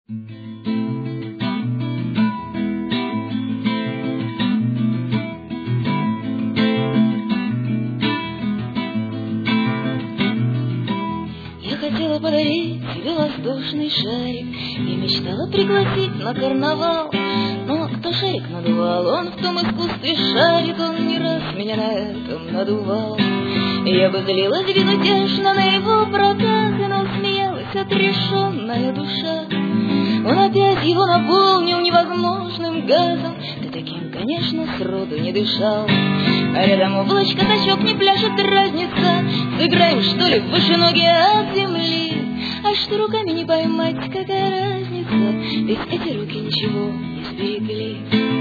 Я хотела подарить тебе воздушный шарик, я мечтала пригласить на карнавал, но кто шарик надувал, он в том искусстве шарит, он не раз меня на этом надувал. Я бы злилась безутешно на его проказы, но смеялась отрешенная душа. Он опять его наполнил невозможным газом, ты таким, конечно, сроду не дышал. А рядом облачко, качок не пляшет, разница, сыграем, что ли, выше ноги от земли. А что руками не поймать, какая разница, ведь эти руки ничего не сберегли.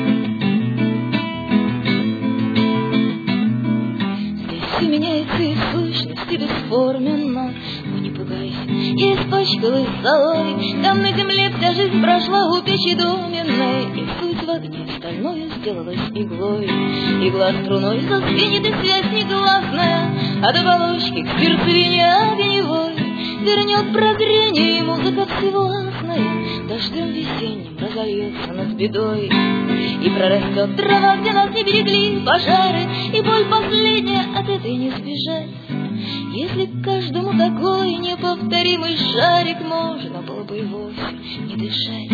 Все меняется и в сущности бесформенно. Ой, не пугайся, я испачкалась золой. Там на земле вся жизнь прошла у печи доменной, и суть в огне стальною сделалась иглой. Игла струной зазвенит, и связь негласная от оболочки к сердцевине огневой вернет прозрение, и музыка всевластная дождем весенним разольется над бедой. И прорастет трава, где нас не берегли пожары, и боль последняя, от этой не сбежать. Если каждому такой неповторимый шарик, можно было бы и вовсе не дышать.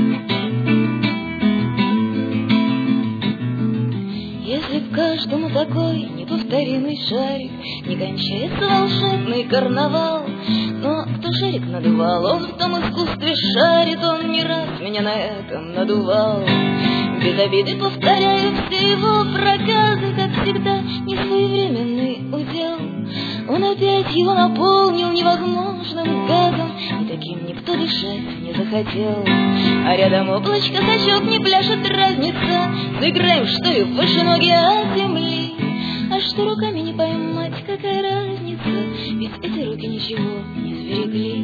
Если б каждому такой неповторимый шарик, не кончается волшебный карнавал. Но кто шарик надувал, он в том искусстве шарит, он не раз меня на этом надувал. Без обиды повторяю все его проказы, как всегда, несвоевременный удел. Он опять его наполнил невозможным газом, и таким никто дышать не захотел. А рядом облачко, качок не пляшет, разница, сыграем, что ли, выше ноги от земли. А что руками не поймать, какая разница, ведь эти руки ничего не сберегли.